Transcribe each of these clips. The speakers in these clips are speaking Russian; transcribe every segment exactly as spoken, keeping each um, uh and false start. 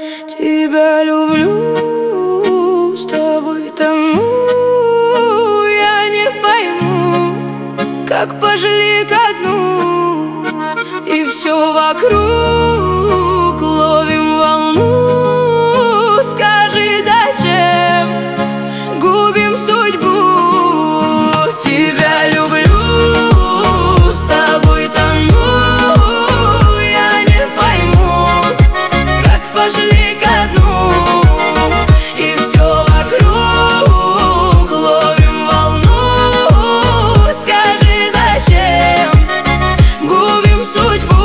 Тебя люблю, с тобой тону. Я не пойму, как пошли ко дну, и все вокруг ловим волну. Скажи, зачем губим судьбу? Тебя люблю, с тобой тону. Я не пойму, как пошли ко дну, и все вокруг ловим волну. Скажи, зачем губим судьбу?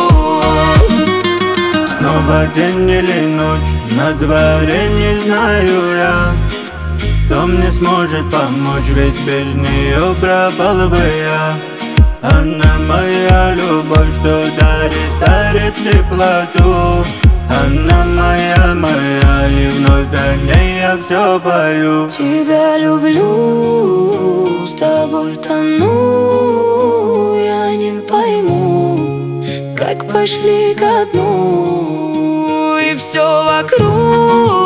Снова день или ночь, на дворе не знаю я, кто мне сможет помочь, ведь без нее пропал бы я. Она моя любовь, что дарит, дарит теплоту. Она моя, моя, и вновь о ней я все пою. Тебя люблю, с тобой тону. Я не пойму, как пошли ко дну, и все вокруг